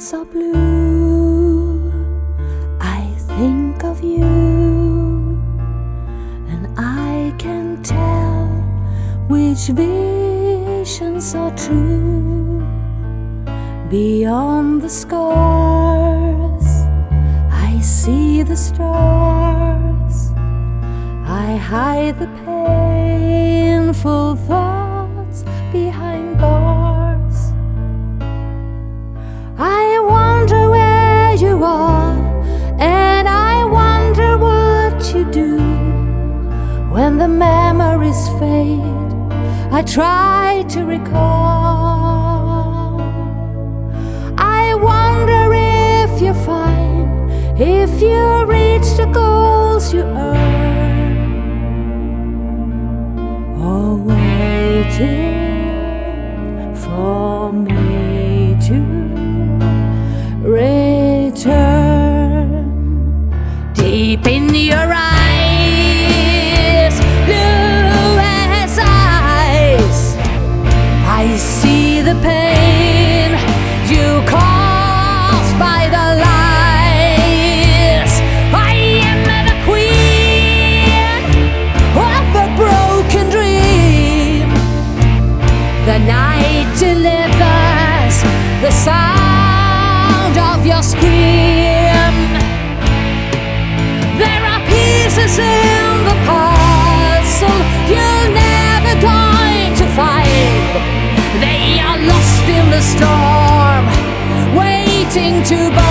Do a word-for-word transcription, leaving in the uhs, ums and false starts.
nights are blue, I think of you, and I can tell which visions are true. Beyond the scars, I see the stars. I hide the painful thoughts behind bars. I wonder where you are, and I wonder what you do. When the memories fade, I try to recall. I wonder if you find, if you reach the goals you earn, or waiting for me to return. Deep in your eyes, blue as ice, I see the pain you caused by the lies. I am the queen of a broken dream. The night delivers the sound of your scream. There are pieces in the puzzle you're never going to find. They are lost in the storm, waiting to burn.